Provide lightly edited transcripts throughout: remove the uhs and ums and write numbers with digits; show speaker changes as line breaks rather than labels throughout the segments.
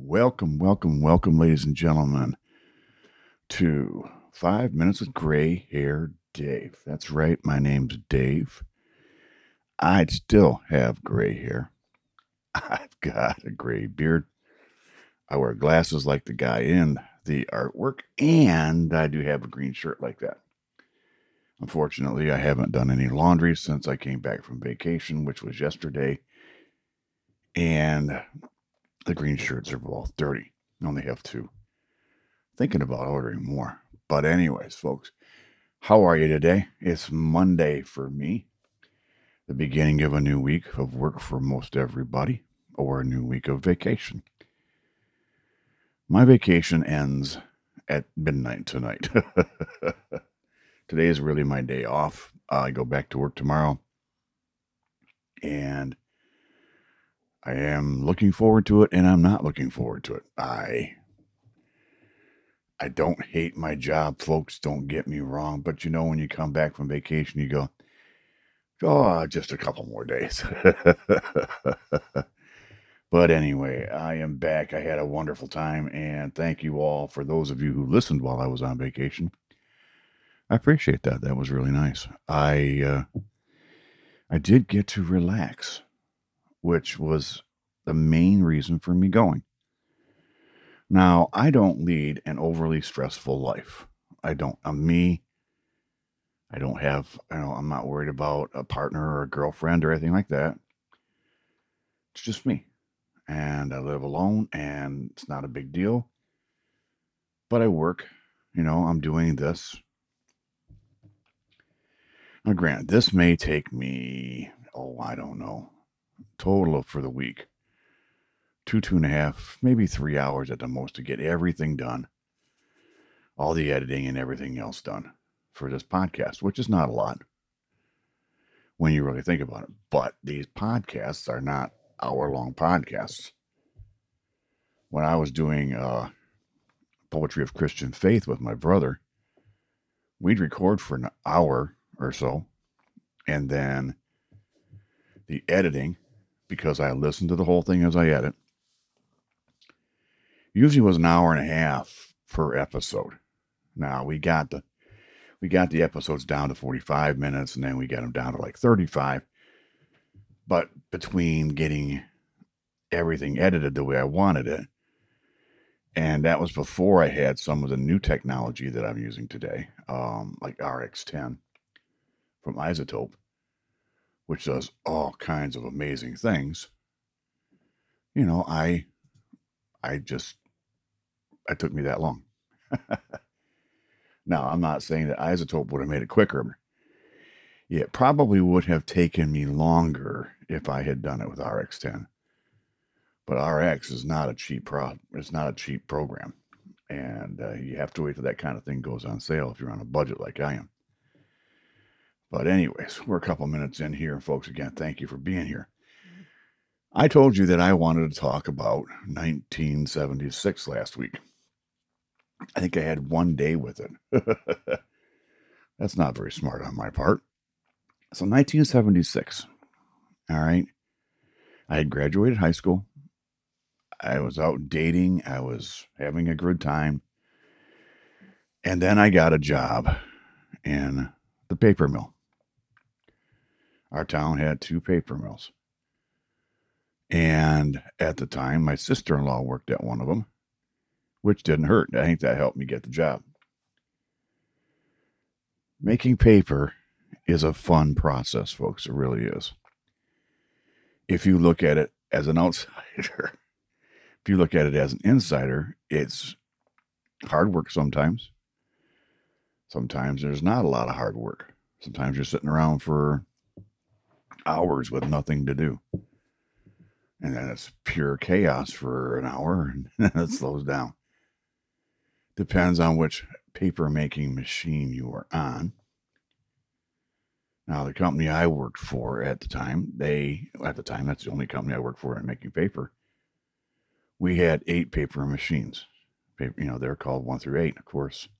welcome, ladies and gentlemen, to 5 Minutes with Gray Hair Dave. That's right, my name's Dave. I still have gray hair. I've got a gray beard. I wear glasses like the guy in the artwork, and I do have a green shirt like that. Unfortunately, I haven't done any laundry since I came back from vacation, which was yesterday, and the green shirts are both dirty. I only have two. Thinking about ordering more. But anyways, folks, how are you today? It's Monday for me, the beginning of a new week of work for most everybody, or a new week of vacation. My vacation ends at midnight tonight. Today is really my day off. I go back to work tomorrow, and I am looking forward to it, and I'm not looking forward to it. I don't hate my job, folks. Don't get me wrong. But you know, when you come back from vacation, you go, oh, just a couple more days. But anyway, I am back. I had a wonderful time. And thank you all for those of you who listened while I was on vacation. I appreciate that. That was really nice. I did get to relax, which was the main reason for me going. Now, I don't lead an overly stressful life. I don't. I'm me. I don't have, I'm not worried about a partner or a girlfriend or anything like that. It's just me. And I live alone and it's not a big deal. But I work, I'm doing this. Now, granted, this may take me, I don't know, total for the week, 2.5, maybe 3 hours at the most to get everything done, all the editing and everything else done for this podcast, which is not a lot when you really think about it. But these podcasts are not hour-long podcasts. When I was doing Poetry of Christian Faith with my brother, we'd record for an hour or so, and then the editing, because I listened to the whole thing as I edit, usually was an hour and a half per episode. Now we got the episodes down to 45 minutes, and then we got them down to like 35. But between getting everything edited the way I wanted it, and that was before I had some of the new technology that I'm using today, like RX10 from iZotope, which does all kinds of amazing things. I took me that long. Now, I'm not saying that iZotope would have made it quicker. It probably would have taken me longer if I had done it with RX10. But RX is not a cheap It's not a cheap program, and you have to wait till that kind of thing goes on sale if you're on a budget like I am. But anyways, we're a couple minutes in here, folks. Again, thank you for being here. I told you that I wanted to talk about 1976 last week. I think I had one day with it. That's not very smart on my part. So 1976, all right. I had graduated high school. I was out dating. I was having a good time. And then I got a job in the paper mill. Our town had 2 paper mills. And at the time, my sister-in-law worked at one of them, which didn't hurt. I think that helped me get the job. Making paper is a fun process, folks. It really is. If you look at it as an outsider, if you look at it as an insider, it's hard work sometimes. Sometimes there's not a lot of hard work. Sometimes you're sitting around for hours with nothing to do. And then it's pure chaos for an hour, and then it slows down. Depends on which paper making machine you are on. Now, the company I worked for at the time, that's the only company I worked for in making paper. We had 8 paper machines. They're called 1 through 8, of course.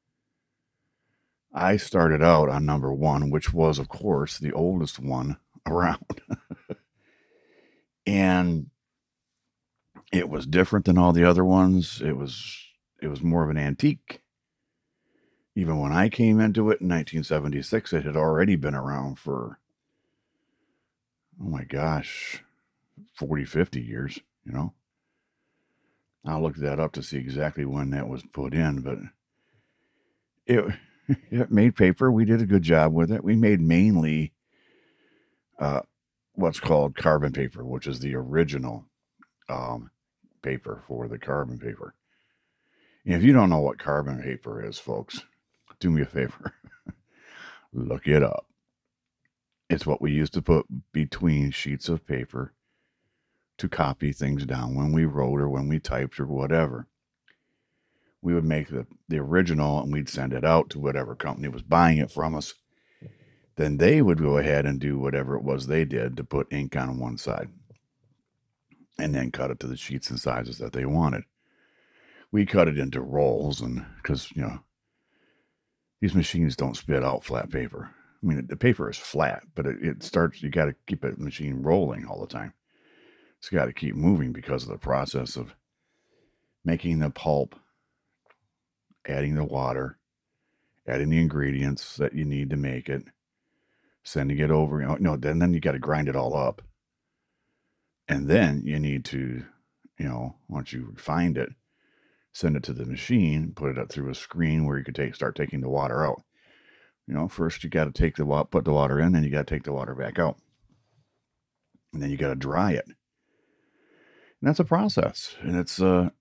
I started out on number 1, which was, of course, the oldest one around. And It was different than all the other ones. It was more of an antique. Even when I came into it in 1976, it had already been around for, oh my gosh, 40, 50 years, you know. I'll look that up to see exactly when that was put in, but it, it made paper. We did a good job with it. We made mainly what's called carbon paper, which is the original paper for the carbon paper. And if you don't know what carbon paper is, folks, do me a favor. Look it up. It's what we used to put between sheets of paper to copy things down when we wrote or when we typed or whatever. We would make the original and we'd send it out to whatever company was buying it from us. Then they would go ahead and do whatever it was they did to put ink on one side and then cut it to the sheets and sizes that they wanted. We cut it into rolls, and because, these machines don't spit out flat paper. I mean, the paper is flat, but it starts, you got to keep the machine rolling all the time. It's got to keep moving because of the process of making the pulp, adding the water, adding the ingredients that you need to make it, sending it over. Then you got to grind it all up. And then you need to, once you find it, send it to the machine, put it up through a screen where you could start taking the water out. First you got to put the water in, and you got to take the water back out. And then you got to dry it. And that's a process. And it's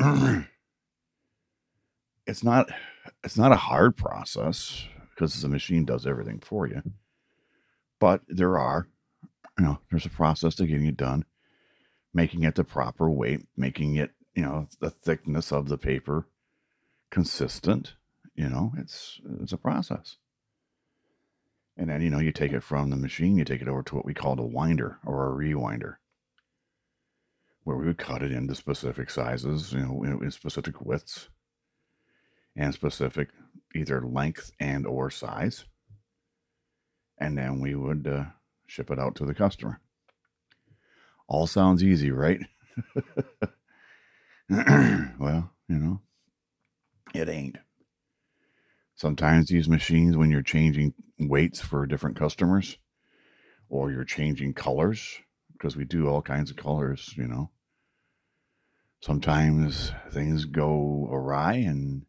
it's not a hard process because the machine does everything for you. But there's a process to getting it done, making it the proper weight, making it, the thickness of the paper consistent. It's a process. And then, you take it from the machine, you take it over to what we called a winder or a rewinder, where we would cut it into specific sizes, in specific widths and specific either length and or size. And then we would ship it out to the customer. All sounds easy, right? Well, it ain't. Sometimes these machines, when you're changing weights for different customers, or you're changing colors, because we do all kinds of colors, sometimes things go awry and,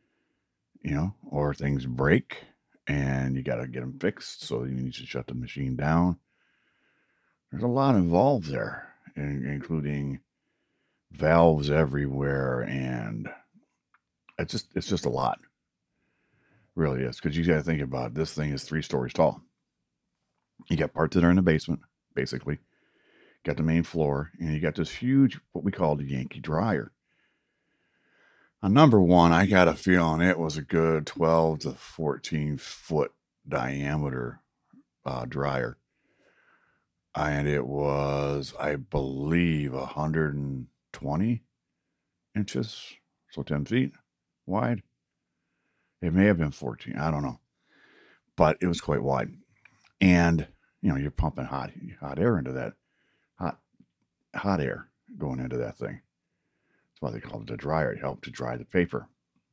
or things break and you got to get them fixed. So you need to shut the machine down. There's a lot involved there, including valves everywhere. And it's just a lot. It really is. Because you got to think about it. This thing is 3 stories tall. You got parts that are in the basement, basically. Got the main floor, and you got this huge, what we call the Yankee dryer. On number one, I got a feeling it was a good 12 to 14 foot diameter dryer. And it was, I believe, 120 inches, so 10 feet wide. It may have been 14, I don't know. But it was quite wide. And, you're pumping hot air into that. Hot air going into that thing. That's why they call it a dryer. It helped to dry the paper.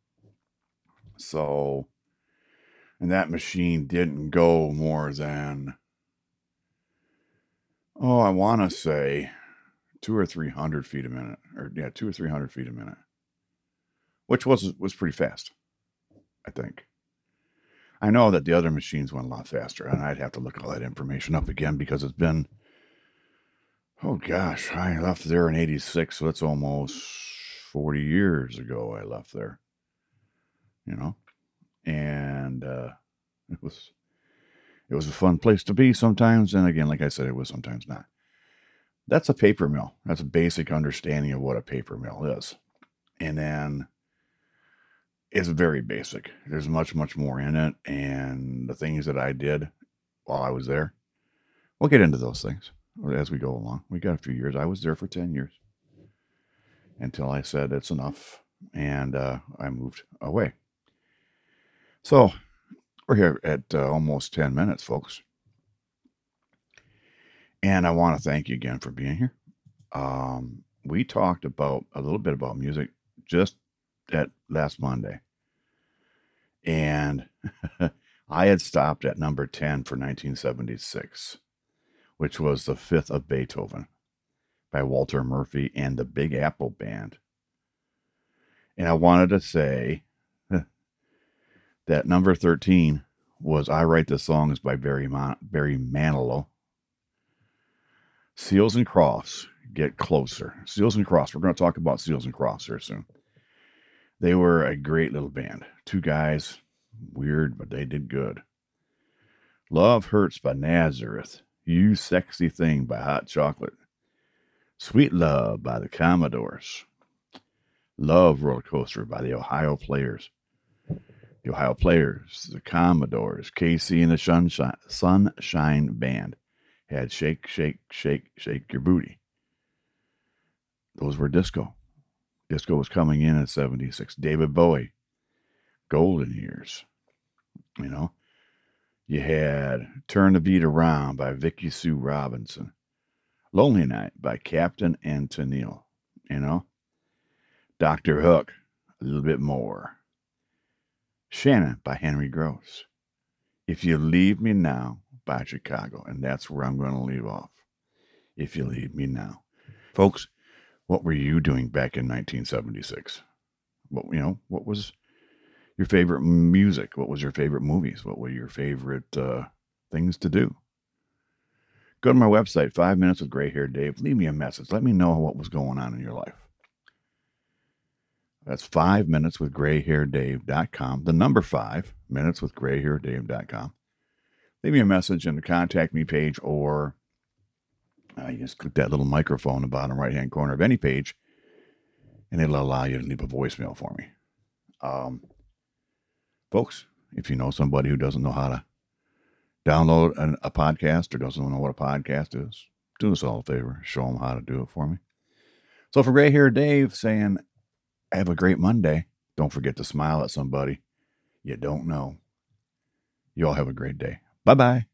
So, and that machine didn't go more than, I want to say 200 or 300 feet a minute, 200 or 300 feet a minute, which was pretty fast, I think. I know that the other machines went a lot faster, and I'd have to look all that information up again because it's been, oh gosh, I left there in 86, so it's almost 40 years ago I left there, and it was a fun place to be sometimes, and again, like I said, it was sometimes not. That's a paper mill. That's a basic understanding of what a paper mill is. And then it's very basic. There's much, much more in it, and the things that I did while I was there, we'll get into those things as we go along. We got a few years. I was there for 10 years until I said it's enough, and I moved away. So we're here at almost 10 minutes, folks. And I want to thank you again for being here. we talked about a little bit about music just at last Monday. And I had stopped at number 10 for 1976, which was The Fifth of Beethoven by Walter Murphy and the Big Apple Band. And I wanted to say that number 13 was I Write the Songs by Barry Manilow. Seals and Crofts, Get Closer. Seals and Crofts. We're going to talk about Seals and Crofts here soon. They were a great little band. Two guys, weird, but they did good. Love Hurts by Nazareth. You Sexy Thing by Hot Chocolate. Sweet Love by the Commodores. Love Roller Coaster by the Ohio Players. The Ohio Players, the Commodores, KC and the Sunshine Band had Shake, Shake, Shake, Shake Your Booty. Those were disco. Disco was coming in 76. David Bowie, Golden Years. You know, you had Turn the Beat Around by Vicki Sue Robinson. Lonely Night by Captain and Tennille. You know, Dr. Hook, A Little Bit More. Shannon by Henry Gross. If You Leave Me Now by Chicago. And that's where I'm going to leave off. If You Leave Me Now. Folks, what were you doing back in 1976? What was your favorite music? What was your favorite movies? What were your favorite things to do? Go to my website, 5 Minutes with Gray Hair Dave. Leave me a message. Let me know what was going on in your life. That's 5 Minutes with GrayHairDave.com. The number 5 Minutes with GrayHairDave.com. Leave me a message in the contact me page, or you just click that little microphone in the bottom right-hand corner of any page, and it'll allow you to leave a voicemail for me. Folks, if you know somebody who doesn't know how to download a podcast or doesn't know what a podcast is, do us all a favor. Show them how to do it for me. So for Gray Hair Dave saying, have a great Monday. Don't forget to smile at somebody you don't know. You all have a great day. Bye-bye.